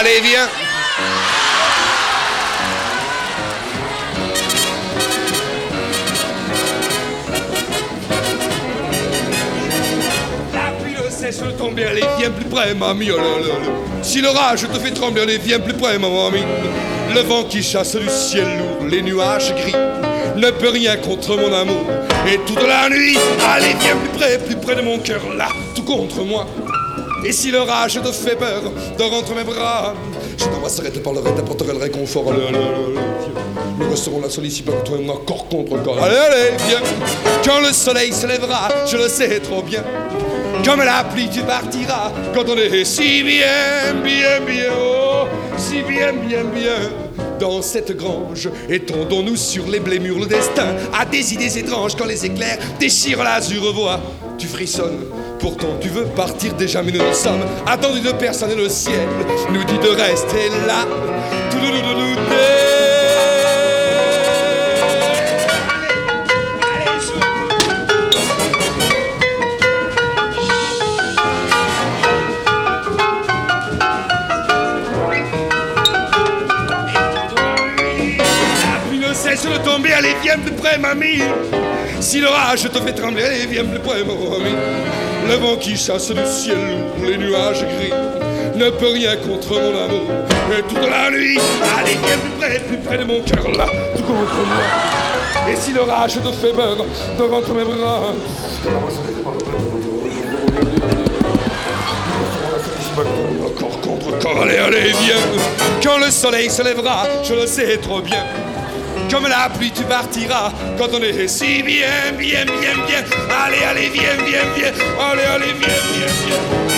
allez, viens. La pluie le sèche le tomber, allez, viens plus près, mamie. Oh là là là. Si l'orage te fait trembler, allez, viens plus près, mamie. Le vent qui chasse du ciel lourd, les nuages gris, ne peut rien contre mon amour. Et toute la nuit, allez, viens plus près de mon cœur, là, tout contre moi. Et si l'orage te fait peur, dors entre mes bras. Je t'embrasserai, te parlerai, t'apporterai le réconfort. Allez, allez, allez, viens. Nous resterons là seuls ici, pas que toi et moi, corps contre corps. Allez, allez, viens. Quand le soleil se lèvera, je le sais trop bien. Comme la pluie, tu partiras. Quand on est si bien, bien, bien, oh, si bien, bien, bien. Dans cette grange, étendons-nous sur les blés mûrs. Le destin a des idées étranges. Quand les éclairs déchirent l'azur, vois, tu frissonnes. Pourtant tu veux partir déjà, mais nous ne sommes attendus de personne et le ciel nous dit de rester là. La pluie ne cesse de tomber, allez viens plus près mamie. Si l'orage te fait trembler, allez viens plus près mamie. Le vent qui chasse du ciel lourd, les nuages gris, ne peut rien contre mon amour. Et toute la nuit, allez viens plus près de mon cœur là, tout contre moi. Et si l'orage te fait peur, dors entre mes bras. Corps contre corps, allez, allez, viens. Quand le soleil se lèvera, je le sais trop bien. Comme la pluie, tu partiras. Quand on est si bien, bien, bien, bien. Allez, allez, viens, viens, viens. Allez, allez, viens, viens, viens.